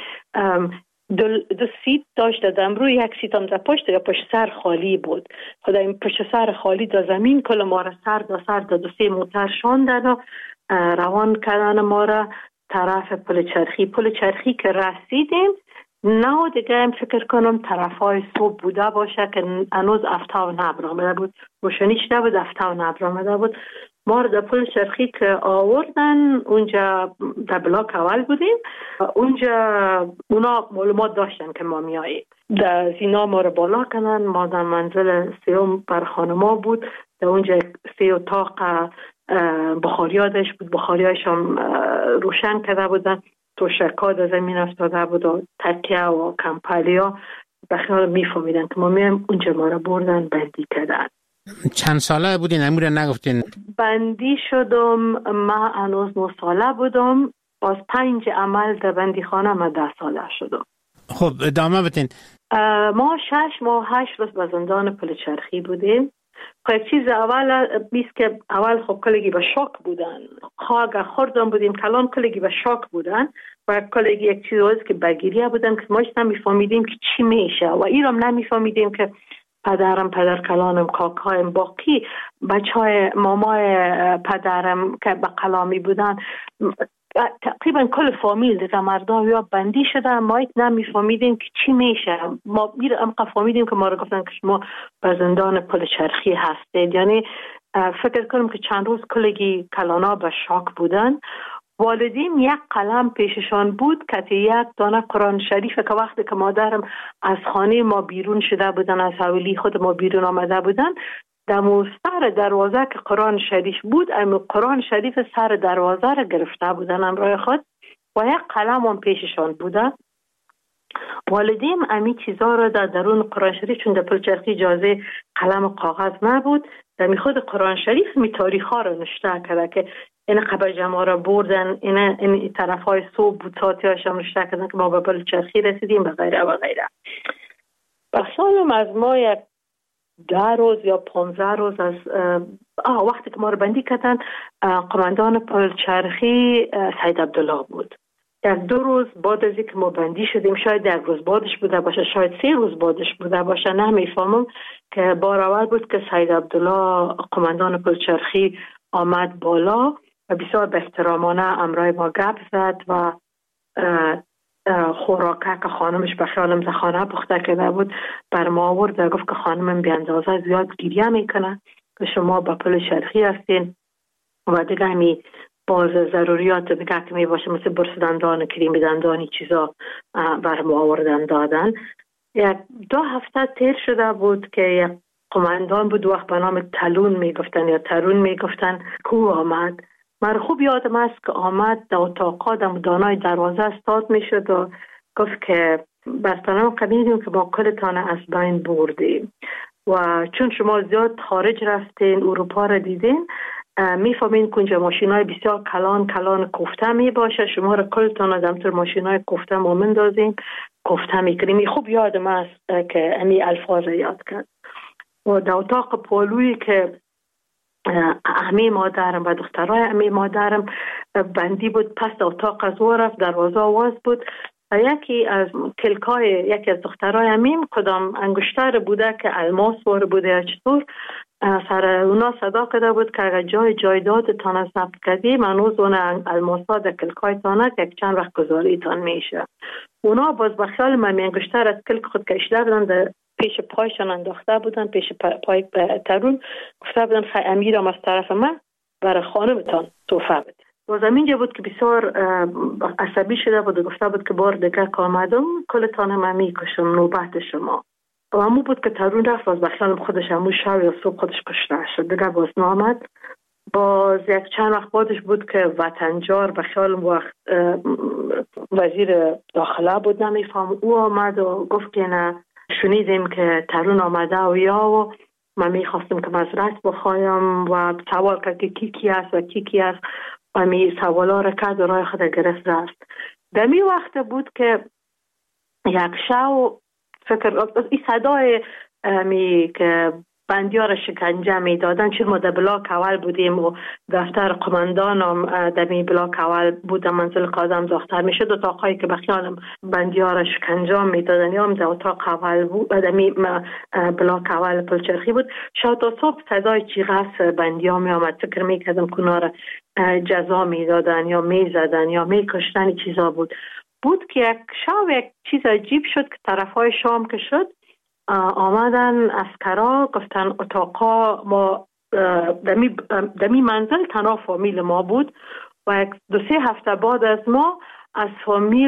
دو, دو سیت داشت دادم روی یک سیت هم در پشت یا پشت سر خالی بود. خدا این پشت سر خالی دا زمین کل ما را سر دا سر دا دو سه موتر شاندن و روان کردن ما را طرف پل چرخی. پل چرخی که رسیدیم نه دیگه هم فکر کنم طرف های صبح بوده باشه که هنوز افتا و نبر آمده بود، روشنی شده بود، افتا و نبر آمده بود. ما رو در پل چرخی که آوردن اونجا در بلاک اول بودیم، اونجا اونا معلومات داشتن که ما میاییم. در زینا ما رو بالا کنن، ما در منزل سیوم بر خانما بود، در اونجا سی اتاق بخاریادش بود، بخاریاش هم روشن کرده بودن، تو شکاد از زمین افتاده بود و تکیه و کمپالیا به خیال میفهمیدن که ما میم. اونجا ما رو بردن بندی کردن. چند ساله بودین؟ امور نگفتین. بندی شدم ما هنوز نه ساله بودم، از پنج عمل در بندی خانه ما ده ساله شدم. خب ادامه بتین. ما شش ماه هشت روز به زندان پل چرخی بودیم. خب چیز اول بیست که اول خب کلگی به شاک بودن، خواهد خوردن بودیم کلان کلگی به شاک بودن و کلگی یک چیز روز که بگیریه بودن که ما ایش نمیفهمیدیم که چی میشه و ایرام نمیفهمیدیم که پدرم، پدر کلانم، کاکایم، باقی بچه های مامای پدرم که به قلامی بودن، تقریبا کل فامیل دیگه مردم یا بندی شده، ما ایت نمیفهمیدیم که چی میشه. ما میرم فهمیدیم که ما رو گفتن که شما به زندان پل چرخی هستید. یعنی فکر کنم که چند روز کلگی کلانا به شاک بودن. والدین یک قلم پیششان بود که یک دانه قرآن شریف که وقتی که مادرم از خانه ما بیرون شده بودن، از حویلی خود ما بیرون آمده بودن، در سر دروازه که قرآن شریف بود، اما قرآن شریف سر دروازه را گرفته بودن امرای خود و یک قلم هم پیششان بوده. والدین امی چیزا را در درون قرآن شریف، چون در پل چرخی اجازه قلم و کاغذ نبود، در می خود قرآن شریف می تاریخ ها را نشته کرده که این قبر جمعه را بردن، این, این طرف های صبح بود، ساعتی هاش هم نشته کردن که ما به پل چرخی رسیدیم و غیره و غیره. بخشالم از ما یک ده روز یا پانزده روز از آه وقتی که ما رو بندی کردن، قماندان پل چرخی سید عبدالله بود. یک دو روز بعد از اینکه ما بندی شدیم، شاید یک روز بعدش بوده باشه، شاید سه روز بعدش بوده باشه، نه میفهمم، که بار اول بود که سید عبدالله قماندان پل چرخی آمد بالا و بسیار به احترامانه امرای ما گپ زد و خوراکه که خانمش به خیالم در خانه پخته کرده بود بر ما آورد و گفت که خانمم بی اندازه زیاد گریه میکنه که شما با پل چرخی هستین و دیگه همی باز ضروریات دیگه که می باشه مثل برس دندان، کریم دندانی چیزا بر ما آوردن دادن. یک دو هفته تیر شده بود که یک قماندان بود وقت به نام تلون میگفتن یا ترون میگفتن کو آمد. من خوب یادم است که آمد در اتاقا در دانای دروازه استاد میشد و گفت که بستانم قبیدیم که با کلتان از بین بردیم و چون شما زیاد خارج رفتین، اروپا را دیدین، میفهمین که اونجا ماشین های بسیار کلان کلان کوفته می باشه، شما را کلتان از همطور ماشین های کوفته ما مندازیم کوفته میکنیم. خوب یادم است که امی الفاظ یاد کرد. و در اتاق پالویی که امی مادرم و دخترای امی مادرم بندی بود. پس اتاق از او رفت، دروازه آواز بود. یکی از کلکای یکی از دخترای امیم کدام انگشتر بوده که الماس وار بوده یا چطور، سر اونا صدا کرده بود که اگر جای جایداد تان از ضبط کردی منوز اون الماسا در کلکای تانه که یک چند وقت گذاری تان میشه. اونا باز بخیال من انگشتر از کلک خود کشیده بودن، در پیش پایشان انداخته بودن، پیش پای ترون گفته بودن خیلی امیرم از طرف من برای خانمتان توفه بده. باز اینجا بود که بسیار عصبی شده بود و گفته بود که بار دیگه که آمدم کلتان هم میکشم، نوبت شما. و همون بود که ترون رفت، باز بخیالم خودش همون شب یا صبح خودش کشته شد، دیگه باز نامد. باز یک چند وقت بعدش بود که وطنجار بخیالم وقت وزیر داخله بود نمیفهم، او آمد و گفت که نه شنیدیم که ترون آمده و یا و من میخواستم که مزرعت بخوایم و سوال کرد که کی کی است و کی کی است و می سوالا را کرد و رای خود گرفت رفت. در می وقت بود که یک شو فکر این صدای می که بندیار را شکنجه می دادن، چون ما در بلاک اول بودیم و دفتر قماندان هم در می بلاک اول بود، منزل قادم داختر می شد. اتاقایی که بخیالم بندیار را شکنجه می دادن یا هم در اتاق اول بود، در می بلاک اول پلچرخی بود. شاید تا صبح صدای چیغس بندیار می آمد، فکر می کردم کنار را جزا می دادن یا می زدن یا می کشتن چیزا بود. بود که یک شب یک چیز عجیب شد که طرفای شام که شد آمدن اسکرا گفتن اتاقا ما دمی, دمی منزل تنها فامیل ما بود و یک دو سه هفته بعد از ما از فامیل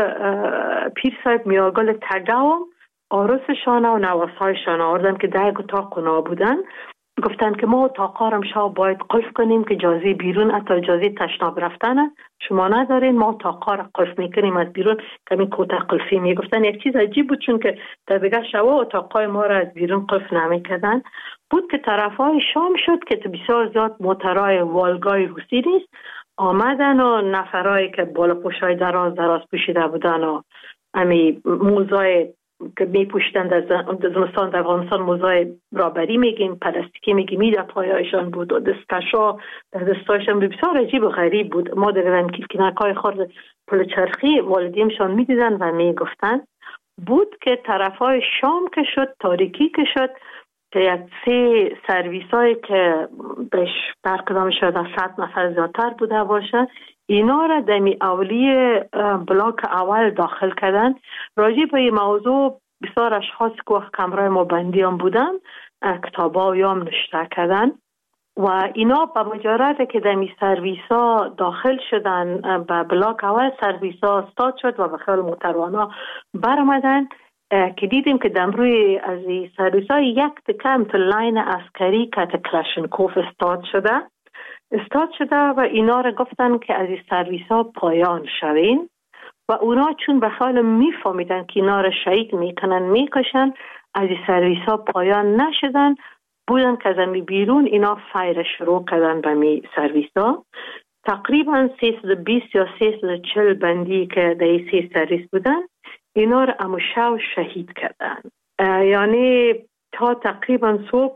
پیر صاحب میاگل تگاو آرسشان و نواسایشان آوردن که در یک اتاق کنا بودن. گفتن که ما اتاقا را شب باید قلف کنیم که اجازه بیرون حتی اجازه تشناب رفتن شما ندارین، ما اتاقا را قلف میکنیم از بیرون که این کوته قلفی میگفتن. یک چیز عجیب بود چون که در دیگه شبا اتاقای ما را از بیرون قلف نمیکردن. بود که طرفای شام شد که بسیار زیاد موترهای والگای روسی نیست آمدن و نفرایی که بالا پوشای دراز دراز پوشیده بودن و امی موزای که می پوشتند از زمستان در افغانستان موزای رابری میگیم، پلاستیکی میگیم، می در پایایشان بود و دستکشا در دستایشان بسیار عجیب و غریب بود. ما در کلکینکای خورد پلچرخی والدینشان می دیدن و می گفتن. بود که طرفای شام که شد، تاریکی که شد، که یک سه سرویس هایی که بهش برکدام شد از صد نفر زیادتر بوده باشه اینا را دمی اولی بلاک اول داخل کردن. راجع به این موضوع بسیار اشخاص که وقت کمرای ما بندی هم بودن کتابا و یام نشته کردن و اینا به مجرد که دمی سرویس ها داخل شدن به بلاک اول سرویس ها استاد شد و به خیال محتروانا برمدن که دیدیم که دمروی از این سرویس ها یک تکم تو لاین عسکری که کلاشنکوف استاد شده استاد شده و اینا را گفتن که از این سرویس ها پایان شوین و اونا چون به خیال میفهمیدن که اینا را شهید میکنن میکشن از این سرویس ها پایان نشدن. بودن که از امی بیرون اینا فایر شروع کردن به می سرویس ها. تقریبا سیصد و بیست یا سیصد و چهل بندی که در این سی سرویس بودن اینا را امو شو شهید کردن. یعنی تا تقریبا صبح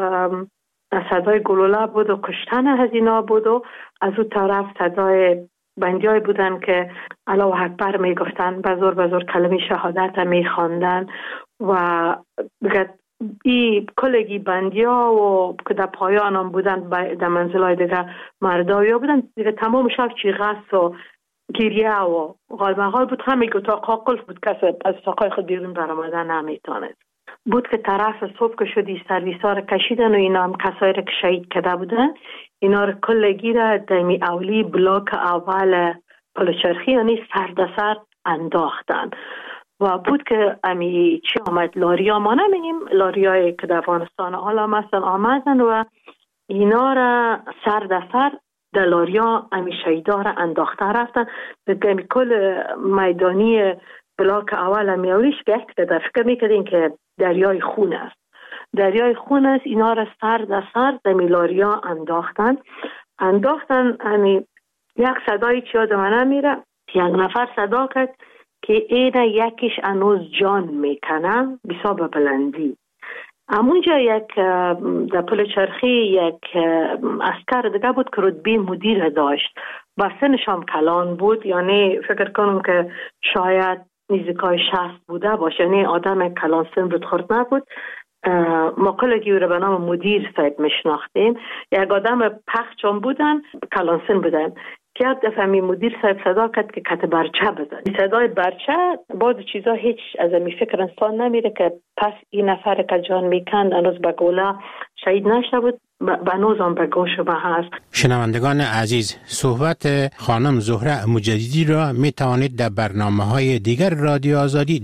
صدای گلوله بود و کشتن از اینا بود و از اون طرف صدای بندی های بودن که الله اکبر می گفتن، بزرگ بزرگ کلمه شهادت می خواندن و ای کلگی بندی ها و که در پایان هم بودن در منزل های دیگه مردایی ها بودن دیگه تمام شب چیغس و گریه و غالمغال بود. همه اتاقها قلف بود، کسی از اتاقهای خود بیرون برآمدن نمیتونست. بود که طرف صبح که شدی سرویس ها را کشیدن و اینا هم کسایی را که شهید کرده بودن اینا را کلگی را دمی اولی بلاک اول پلچرخی یعنی سردسر انداختن و بود که امی چی آمد لاریا ما نمینیم لاریایی که در افغانستان حالا مثلا آمدن و اینا را سردسر در لاریا امی شهیدا را انداخته رفتن. دمی کل میدانی بلاک اول امی اولیش که یک در فکر میکردین که دریای خون است دریای خون است اینا را سر در سر در میلاریا انداختن انداختن امی یک صدایی چی یاد من نمیره، یک نفر صدا کرد که اینه یکیش انوز جان میکنه بسا به بلندی. همونجا یک در پل چرخی یک اسکر دیگه بود که رتبه مدیر داشت و سنش هم کلان بود، یعنی فکر کنم که شاید نزدیکای شصت بوده باشه، یعنی آدم کلان سن رود خورد نبود. ما کلگی رو به نام مدیر صاحب میشناختیم. یک آدم پخچ هم بودن، کلان سن بودن که یک دفعه می مدیر صاحب صدا کرد که کت برچه بزن. صدای برچه بعض چیزا هیچ از می فکر انسان نمیره که پس این نفر که جان میکند هنوز به گوله شهید نشده بود، بنوز هم به گوش به هست. شنوندگان عزیز، صحبت خانم زهره مجددی را می توانید در برنامه های دیگر رادیو آزادی